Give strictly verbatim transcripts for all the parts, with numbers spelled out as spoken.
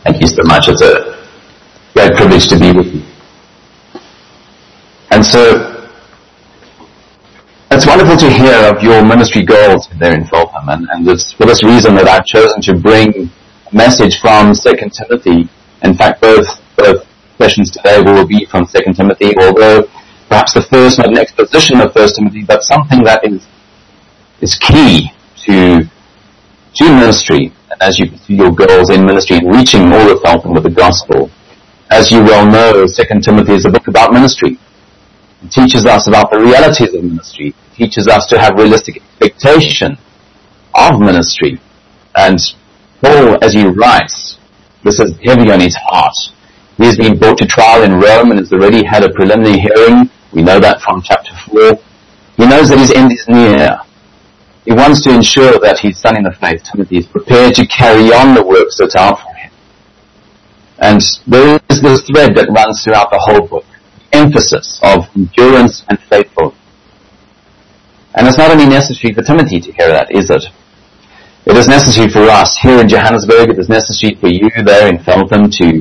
Thank you so much. It's a great privilege to be with you. And so, it's wonderful to hear of your ministry goals there in Feltham, and, and it's for this reason that I've chosen to bring a message from Second Timothy. In fact, both, both sessions today will be from Second Timothy, although perhaps the first not an exposition of First Timothy, but something that is is key to to ministry, and as you pursue your goals in ministry and reaching all of Feltham with the gospel. As you well know, Second Timothy is a book about ministry. It teaches us about the realities of ministry. It teaches us to have realistic expectation of ministry. And Paul, as he writes, this is heavy on his heart. He has been brought to trial in Rome and has already had a preliminary hearing. We know that from chapter four. He knows that his end is near. He wants to ensure that his son in the faith, Timothy, is prepared to carry on the work set out for him. And there is this thread that runs throughout the whole book, the emphasis of endurance and faithfulness. And it's not only necessary for Timothy to hear that, is it? It is necessary for us here in Johannesburg. It is necessary for you there in Feltham to,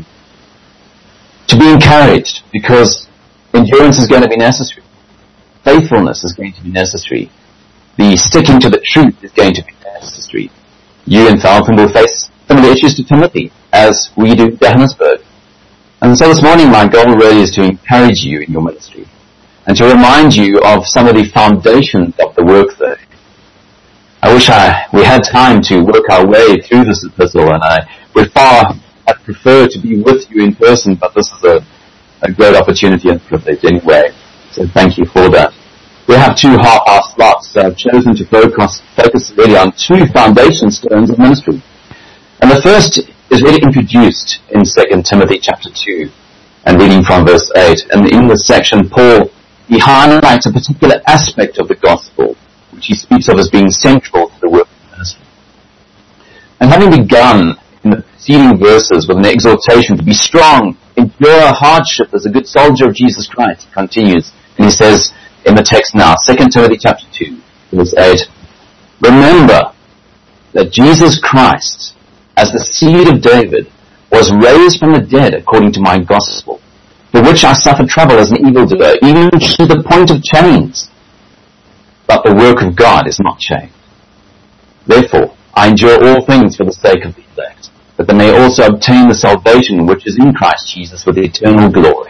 to be encouraged, because endurance is going to be necessary. Faithfulness is going to be necessary. The sticking to the truth is going to be necessary. You in Feltham will face similar issues to Timothy, as we do in Johannesburg. And so this morning my goal really is to encourage you in your ministry, and to remind you of some of the foundations of the work there. I wish I, we had time to work our way through this epistle, and I would far I'd prefer to be with you in person, but this is a, a great opportunity and privilege anyway. So thank you for that. We have two half-hour slots, so I've chosen to focus, focus really on two foundation stones of ministry. And the first is really introduced in Second Timothy chapter two, and reading from verse eight. And in this section, Paul, he highlights a particular aspect of the gospel, which he speaks of as being central to the work of ministry. And having begun in the preceding verses with an exhortation to be strong, endure hardship as a good soldier of Jesus Christ, he continues, and he says in the text now, Second Timothy chapter two, verse eight, remember that Jesus Christ, as the seed of David, was raised from the dead according to my gospel, for which I suffered trouble as an evildoer, even to the point of chains. But the work of God is not changed. Therefore, I endure all things for the sake of the elect, that they may also obtain the salvation which is in Christ Jesus with eternal glory.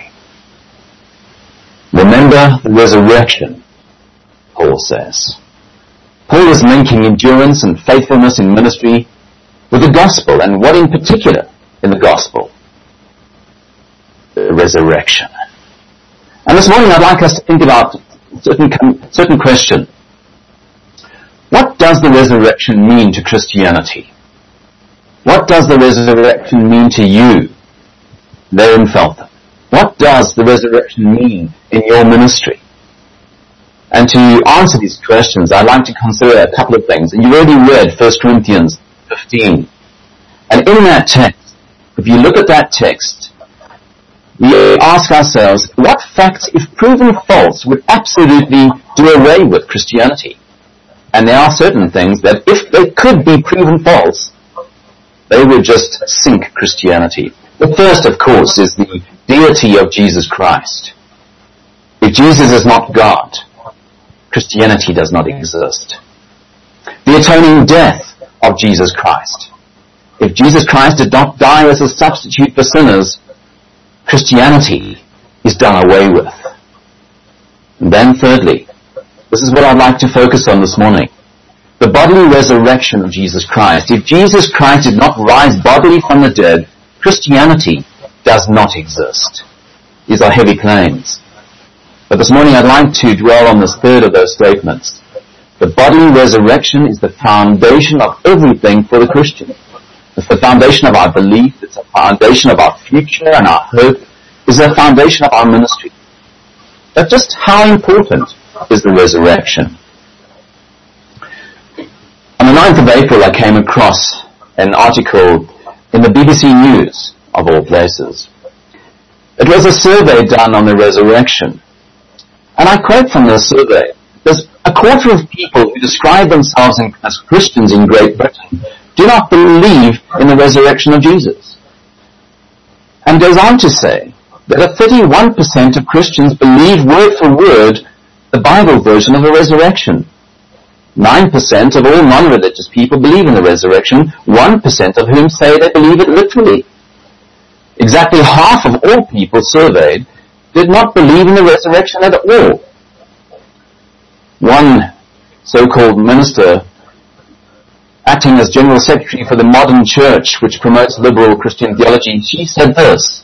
Remember the resurrection, Paul says. Paul is linking endurance and faithfulness in ministry with the gospel, and what in particular in the gospel? The resurrection. And this morning I'd like us to think about a certain, certain question. What does the resurrection mean to Christianity? What does the resurrection mean to you there in Feltham? What does the resurrection mean in your ministry? And to answer these questions, I'd like to consider a couple of things. And you've already read First Corinthians fifteen. And in that text, if you look at that text, we ask ourselves, what facts, if proven false, would absolutely do away with Christianity? And there are certain things that, if they could be proven false, they would just sink Christianity. The first, of course, is the deity of Jesus Christ. If Jesus is not God, Christianity does not exist. The atoning death of Jesus Christ. If Jesus Christ did not die as a substitute for sinners, Christianity is done away with. And then thirdly, this is what I'd like to focus on this morning. The bodily resurrection of Jesus Christ. If Jesus Christ did not rise bodily from the dead, Christianity does not exist. These are heavy claims. But this morning I'd like to dwell on this third of those statements. The bodily resurrection is the foundation of everything for the Christian. It's the foundation of our belief, it's the foundation of our future and our hope, it's the foundation of our ministry. But just how important is the resurrection? On the ninth of April I came across an article in the B B C News, of all places. It was a survey done on the resurrection. And I quote from the survey, there's a quarter of people who describe themselves as Christians in Great Britain do not believe in the resurrection of Jesus. And goes on to say that a thirty-one percent of Christians believe word for word the Bible version of the resurrection. nine percent of all non-religious people believe in the resurrection, one percent of whom say they believe it literally. Exactly half of all people surveyed did not believe in the resurrection at all. One so-called minister, acting as General Secretary for the Modern Church, which promotes liberal Christian theology, she said this: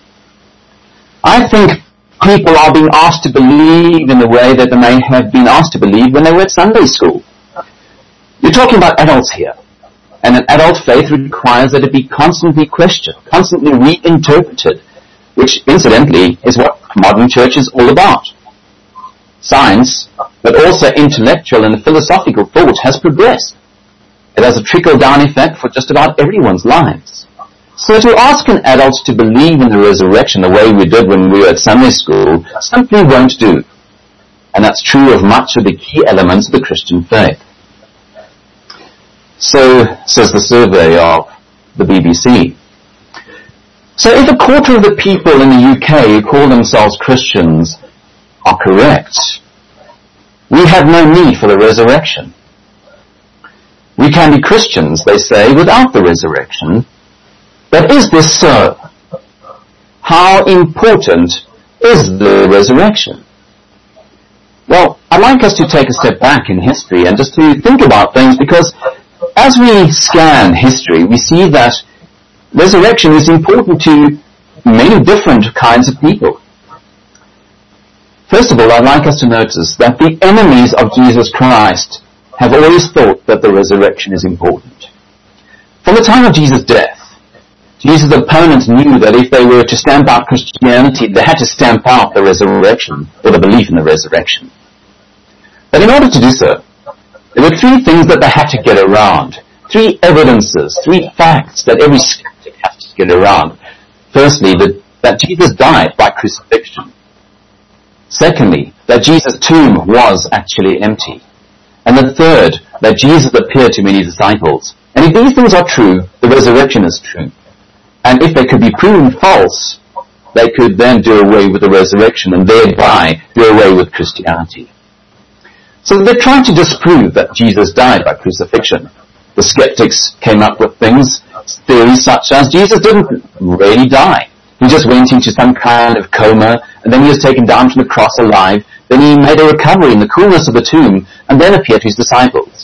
I think people are being asked to believe in the way that they may have been asked to believe when they were at Sunday school. You're talking about adults here, and an adult faith requires that it be constantly questioned, constantly reinterpreted, which incidentally is what modern church is all about. Science, but also intellectual and philosophical thought has progressed. It has a trickle-down effect for just about everyone's lives. So to ask an adult to believe in the resurrection the way we did when we were at Sunday school simply won't do. And that's true of much of the key elements of the Christian faith. So, says the survey of the B B C. So if a quarter of the people in the U K who call themselves Christians are correct, we have no need for the resurrection. We can be Christians, they say, without the resurrection. But is this so? How important is the resurrection? Well, I'd like us to take a step back in history and just to think about things, because as we scan history, we see that resurrection is important to many different kinds of people. First of all, I'd like us to notice that the enemies of Jesus Christ have always thought that the resurrection is important. From the time of Jesus' death, Jesus' opponents knew that if they were to stamp out Christianity, they had to stamp out the resurrection, or the belief in the resurrection. But in order to do so, there were three things that they had to get around. Three evidences, three facts that every skeptic has to get around. Firstly, that, that Jesus died by crucifixion. Secondly, that Jesus' tomb was actually empty. And the third, that Jesus appeared to many disciples. And if these things are true, the resurrection is true. And if they could be proven false, they could then do away with the resurrection and thereby do away with Christianity. So they tried to disprove that Jesus died by crucifixion. The skeptics came up with things, theories such as Jesus didn't really die. He just went into some kind of coma, and then he was taken down from the cross alive. Then he made a recovery in the coolness of the tomb, and then appeared to his disciples.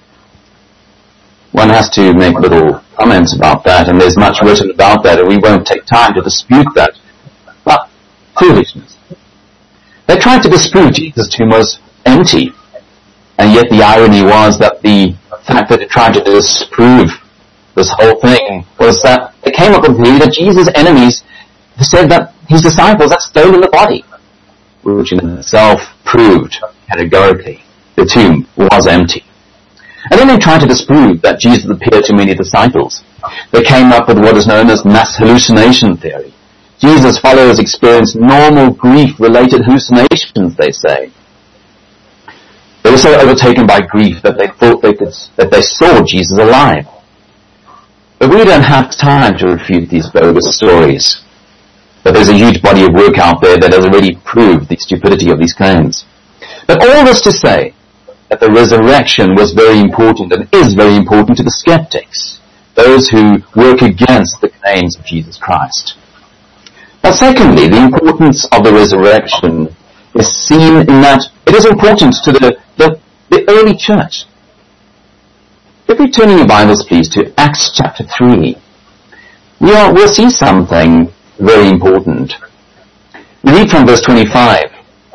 One has to make little comments about that, and there's much written about that, and we won't take time to dispute that. But foolishness. They tried to disprove Jesus' tomb was empty, and yet the irony was that the fact that they tried to disprove this whole thing was that they came up with the theory that Jesus' enemies said that his disciples had stolen the body, which in itself proved categorically the tomb was empty. And then they tried to disprove that Jesus appeared to many disciples. They came up with what is known as mass hallucination theory. Jesus' followers experienced normal grief-related hallucinations, they say. They were so overtaken by grief that they thought they could, that they saw Jesus alive. But we don't have time to refute these bogus stories. But there's a huge body of work out there that has already proved the stupidity of these claims. But all this to say that the resurrection was very important and is very important to the skeptics, those who work against the claims of Jesus Christ. But secondly, the importance of the resurrection is seen in that it is important to the, the, the early church. If we turn in your Bibles, please, to Acts chapter three, we are, we'll see something very important. We read from verse twenty-five.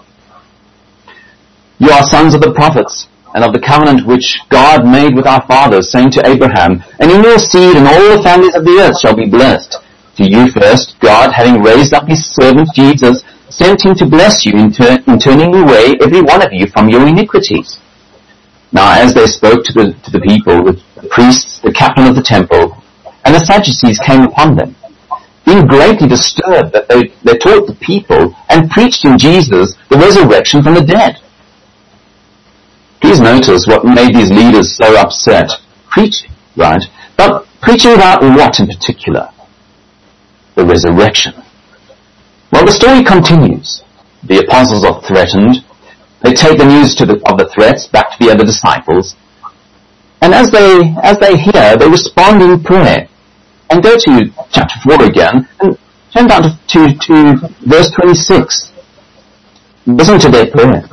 You are sons of the prophets, and of the covenant which God made with our fathers, saying to Abraham, and in your seed and all the families of the earth shall be blessed. To you first, God, having raised up his servant Jesus, sent him to bless you in, tur- in turning away every one of you from your iniquities. Now as they spoke to the, to the people, the, the priests, the captain of the temple, and the Sadducees came upon them, being greatly disturbed that they, they taught the people and preached in Jesus the resurrection from the dead. Please notice what made these leaders so upset. Preaching, right? But preaching about what in particular? the resurrection. Well, the story continues. The apostles are threatened. They take the news to the, of the threats back to the other disciples. And as they, as they hear, they respond in prayer. And go to chapter four again, and turn down to, to, to verse twenty-six. Listen to their prayer.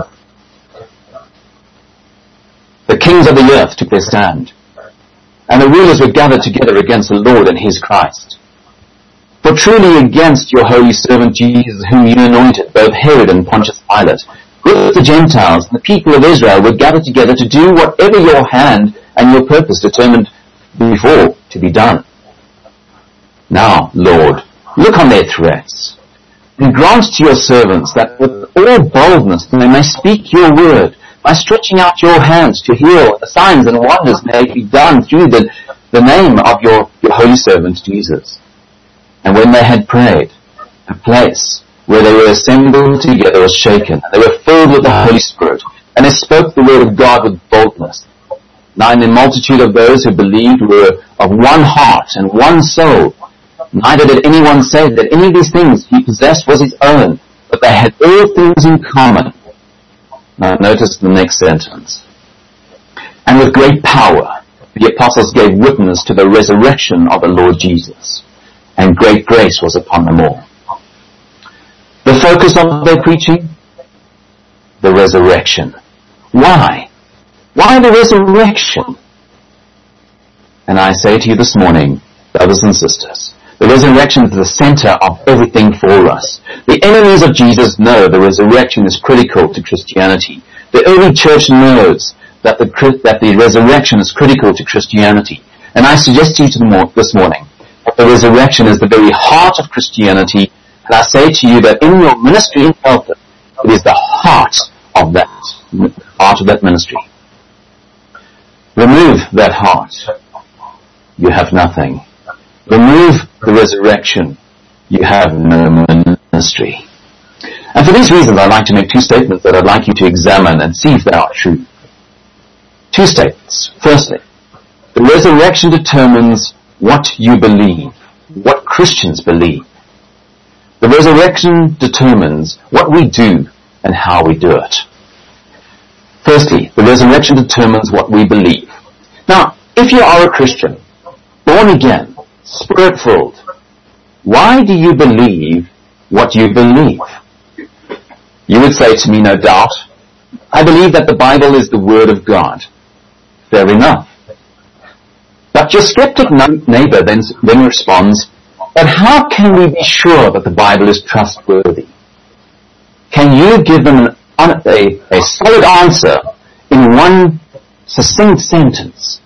The kings of the earth took their stand, and the rulers were gathered together against the Lord and his Christ. For truly against your holy servant Jesus, whom you anointed, both Herod and Pontius Pilate, with the Gentiles and the people of Israel were gathered together to do whatever your hand and your purpose determined before to be done. Now, Lord, look on their threats, and grant to your servants that with all boldness they may speak your word, by stretching out your hands to heal, the signs and wonders may be done through the, the name of your, your holy servant Jesus. And when they had prayed, the place where they were assembled together was shaken. They were filled with the Holy Spirit, and they spoke the word of God with boldness. Now in the multitude of those who believed were of one heart and one soul. Neither did anyone say that any of these things he possessed was his own, but they had all things in common. Now notice the next sentence. And with great power the apostles gave witness to the resurrection of the Lord Jesus, and great grace was upon them all. The focus of their preaching? The resurrection. Why? Why the resurrection? And I say to you this morning, brothers and sisters, the resurrection is the center of everything for us. The enemies of Jesus know the resurrection is critical to Christianity. The early church knows that the, that the resurrection is critical to Christianity. And I suggest to you this morning that the resurrection is the very heart of Christianity. And I say to you that in your ministry in Telford, it is the heart of that, heart of that ministry. Remove that heart, you have nothing. Remove the resurrection, you have no ministry. And for these reasons, I'd like to make two statements that I'd like you to examine and see if they are true. Two statements. Firstly, the resurrection determines what you believe, what Christians believe. The resurrection determines what we do and how we do it. Firstly, the resurrection determines what we believe. Now, if you are a Christian, born again, Spirit-filled, why do you believe what you believe? You would say to me, no doubt, I believe that the Bible is the Word of God. Fair enough. But your skeptic neighbor then, then responds, but how can we be sure that the Bible is trustworthy? Can you give them an, a, a solid answer in one succinct sentence?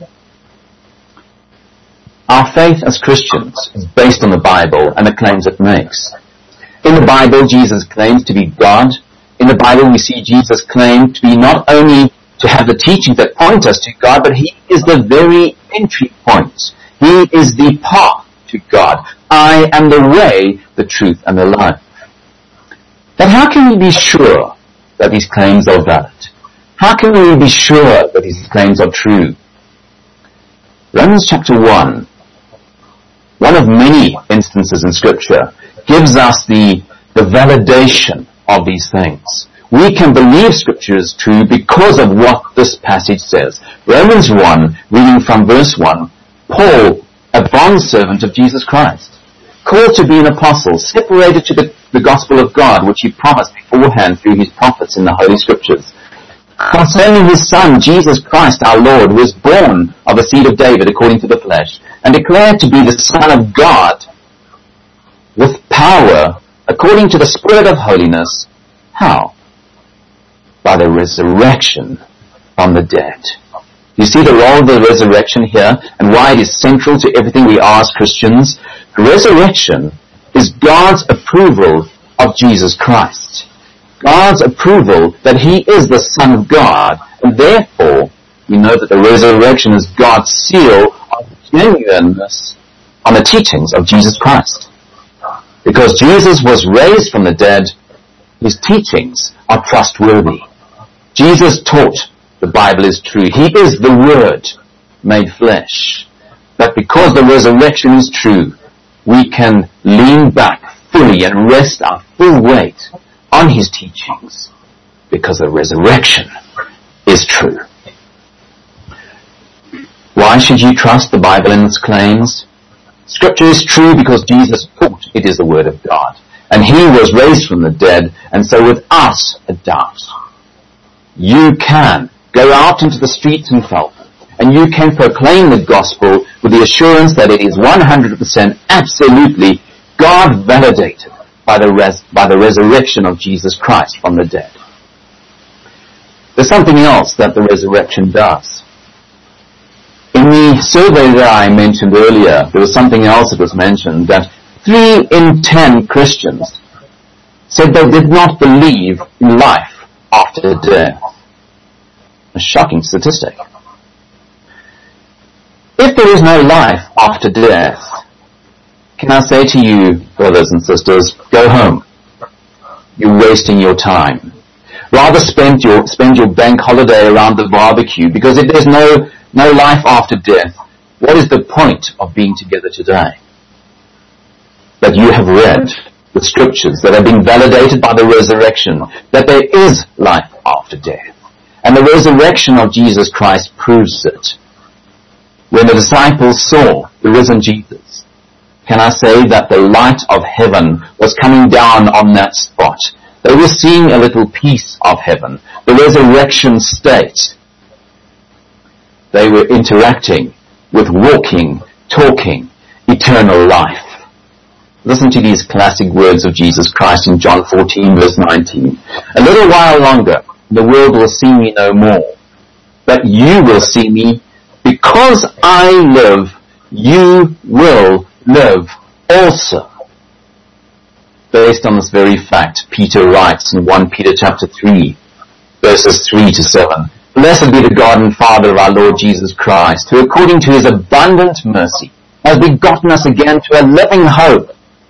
Our faith as Christians is based on the Bible and the claims it makes. In the Bible, Jesus claims to be God. In the Bible, we see Jesus claim to be not only to have the teachings that point us to God, but He is the very entry point. He is the path to God. I am the way, the truth, and the life. But how can we be sure that these claims are valid? How can we be sure that these claims are true? Romans chapter one, one of many instances in Scripture, gives us the, the validation of these things. We can believe Scripture is true because of what this passage says. Romans one, reading from verse one, Paul, a bondservant of Jesus Christ, called to be an apostle, separated to the, the gospel of God, which he promised beforehand through his prophets in the Holy Scriptures, concerning his Son, Jesus Christ our Lord, who was born of the seed of David according to the flesh, and declared to be the Son of God, with power, according to the Spirit of holiness. How? By the resurrection from the dead. You see the role of the resurrection here, and why it is central to everything we are as Christians? The resurrection is God's approval of Jesus Christ. God's approval that He is the Son of God, and therefore we know that the resurrection is God's seal of genuineness on the teachings of Jesus Christ. Because Jesus was raised from the dead, His teachings are trustworthy. Jesus taught the Bible is true. He is the Word made flesh. But because the resurrection is true, we can lean back fully and rest our full weight on his teachings, because the resurrection is true. Why should you trust the Bible and its claims? Scripture is true because Jesus taught it is the Word of God, and he was raised from the dead, and so without a doubt, you can go out into the streets in Feltham, and you can proclaim the gospel with the assurance that it is one hundred percent absolutely God validated by the, res- by the resurrection of Jesus Christ from the dead. There's something else that the resurrection does. In the survey that I mentioned earlier, there was something else that was mentioned, that three in ten Christians said they did not believe in life after death. A shocking statistic. If there is no life after death, can I say to you, brothers and sisters, go home. You're wasting your time. Rather spend your, spend your bank holiday around the barbecue, because if there's no, no life after death, what is the point of being together today? That you have read the scriptures that have been validated by the resurrection, that there is life after death. And the resurrection of Jesus Christ proves it. When the disciples saw the risen Jesus, can I say that the light of heaven was coming down on that spot? They were seeing a little piece of heaven, the resurrection state. They were interacting with walking, talking, eternal life. Listen to these classic words of Jesus Christ in John fourteen, verse nineteen. A little while longer, the world will see me no more, but you will see me. Because I live, you will live also. Based on this very fact, Peter writes in First Peter chapter three, verses three to seven, Blessed be the God and Father of our Lord Jesus Christ, who according to his abundant mercy has begotten us again to a living hope.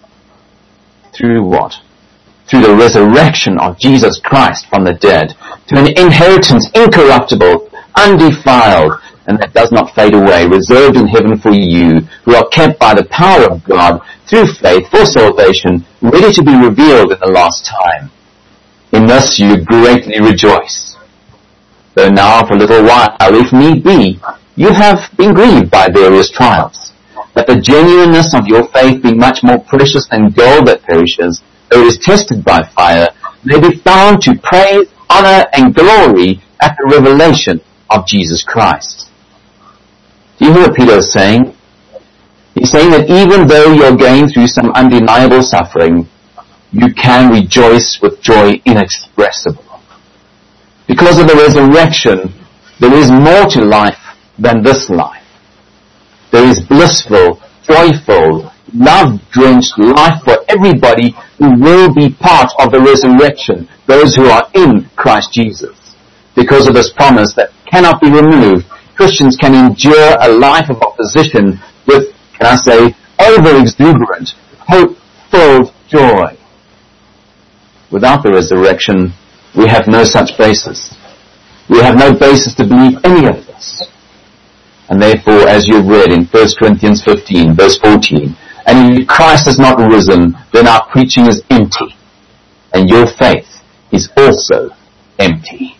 Through what? Through the resurrection of Jesus Christ from the dead, to an inheritance incorruptible, undefiled, and that does not fade away, reserved in heaven for you, who are kept by the power of God through faith for salvation, ready to be revealed in the last time. In this you greatly rejoice. Though now for a little while, if need be, you have been grieved by various trials, that the genuineness of your faith, being much more precious than gold that perishes, though it is tested by fire, may be found to praise, honor, and glory at the revelation of Jesus Christ. Do you hear what Peter is saying? He's saying that even though you're going through some undeniable suffering, you can rejoice with joy inexpressible. Because of the resurrection, there is more to life than this life. There is blissful, joyful, love-drenched life for everybody who will be part of the resurrection, those who are in Christ Jesus. Because of this promise that cannot be removed, Christians can endure a life of opposition with, can I say, over-exuberant, hope-filled joy. Without the resurrection, we have no such basis. We have no basis to believe any of this. And therefore, as you've read in First Corinthians fifteen, verse fourteen, and if Christ has not risen, then our preaching is empty, and your faith is also empty.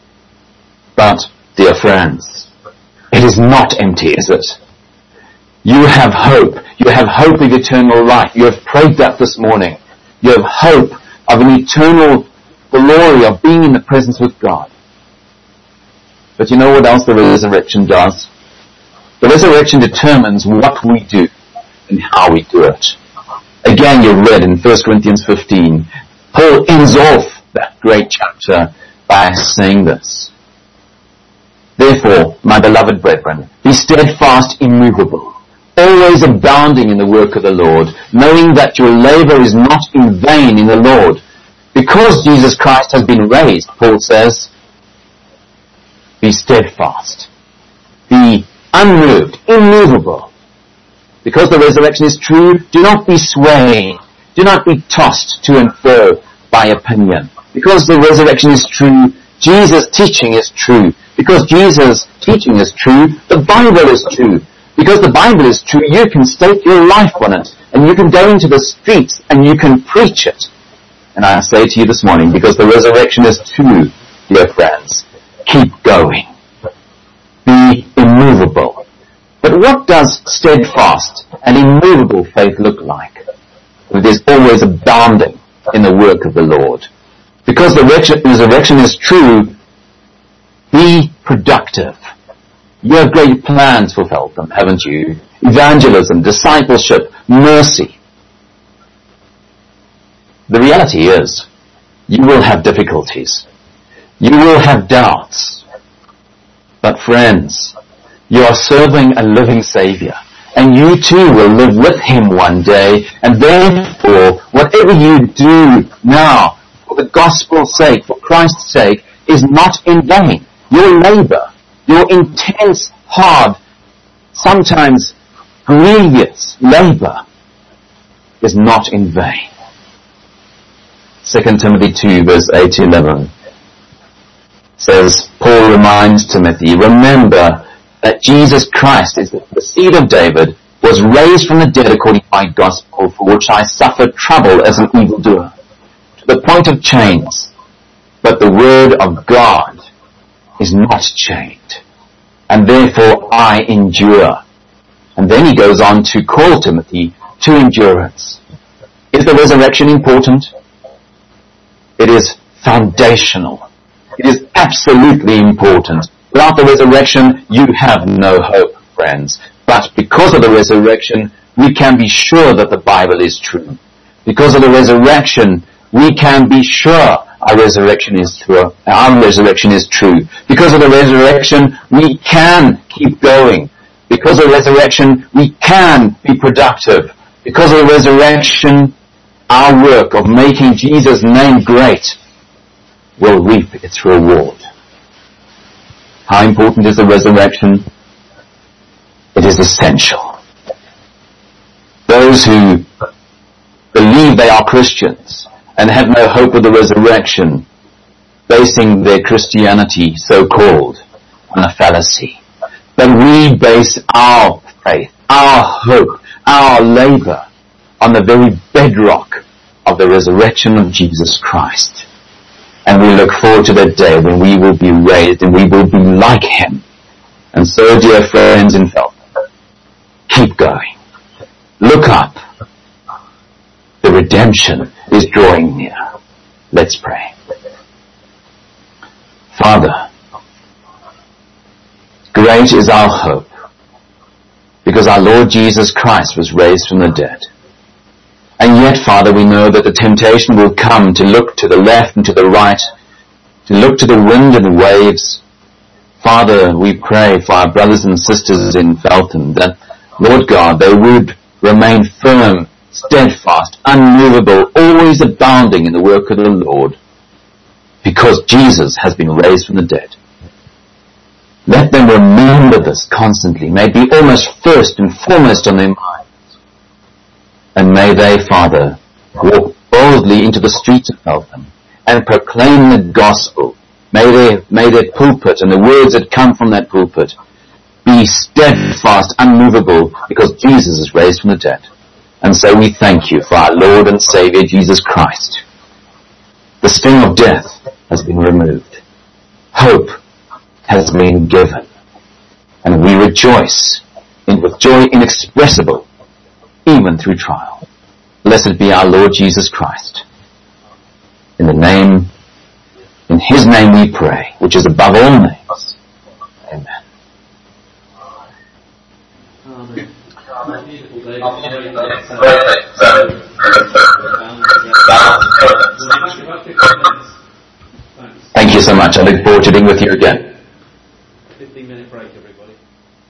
But, dear friends, it is not empty, is it? You have hope. You have hope of eternal life. You have prayed that this morning. You have hope of an eternal glory of being in the presence with God. But you know what else the resurrection does? The resurrection determines what we do and how we do it. Again, you read in First Corinthians fifteen, Paul ends off that great chapter by saying this. Therefore, my beloved brethren, be steadfast, immovable, always abounding in the work of the Lord, knowing that your labor is not in vain in the Lord. Because Jesus Christ has been raised, Paul says, be steadfast, be unmoved, immovable. Because the resurrection is true, do not be swayed, do not be tossed to and fro by opinion. Because the resurrection is true, Jesus' teaching is true. Because Jesus' teaching is true, the Bible is true. Because the Bible is true, you can stake your life on it. And you can go into the streets and you can preach it. And I say to you this morning, because the resurrection is true, dear friends, keep going. Be immovable. But what does steadfast and immovable faith look like? It is always abounding in the work of the Lord. Because the resurrection is true, be productive. You have great plans for Feltham, haven't you? Evangelism, discipleship, mercy. The reality is, you will have difficulties. You will have doubts. But friends, you are serving a living Savior. And you too will live with Him one day. And therefore, whatever you do now, for the gospel's sake, for Christ's sake, is not in vain. Your labor, your intense, hard, sometimes grievous labor is not in vain. Second Timothy two, verse eight to eleven says, Paul reminds Timothy, remember that Jesus Christ is the seed of David, was raised from the dead according to my gospel, for which I suffered trouble as an evildoer, to the point of chains. But the word of God is not chained, and therefore I endure. And then he goes on to call Timothy to endurance. Is the resurrection important? It is foundational. It is absolutely important. Without the resurrection, you have no hope, friends. But because of the resurrection, we can be sure that the Bible is true. Because of the resurrection, we can be sure our resurrection is true. Our resurrection is true. Because of the resurrection, we can keep going. Because of the resurrection, we can be productive. Because of the resurrection, our work of making Jesus' name great will reap its reward. How important is the resurrection? It is essential. Those who believe they are Christians and have no hope of the resurrection, basing their Christianity, so-called, on a fallacy. But we base our faith, our hope, our labor on the very bedrock of the resurrection of Jesus Christ. And we look forward to that day when we will be raised and we will be like Him. And so, dear friends in Feltham, keep going. Look up. The redemption is drawing near. Let's pray. Father, great is our hope, because our Lord Jesus Christ was raised from the dead. And yet, Father, we know that the temptation will come to look to the left and to the right, to look to the wind and the waves. Father, we pray for our brothers and sisters in Feltham that, Lord God, they would remain firm, steadfast, unmovable, always abounding in the work of the Lord, because Jesus has been raised from the dead. Let them remember this constantly, may it be almost first and foremost on their minds. And may they, Father, walk boldly into the streets of Feltham and proclaim the gospel. May their, may their pulpit and the words that come from that pulpit be steadfast, unmovable, because Jesus is raised from the dead. And so we thank you for our Lord and Savior, Jesus Christ. The sting of death has been removed. Hope has been given. And we rejoice in, with joy inexpressible, even through trial. Blessed be our Lord Jesus Christ. In the name, in His name we pray, which is above all names. Amen. Thank you so much. I look forward to being with you again. fifteen minute break, everybody.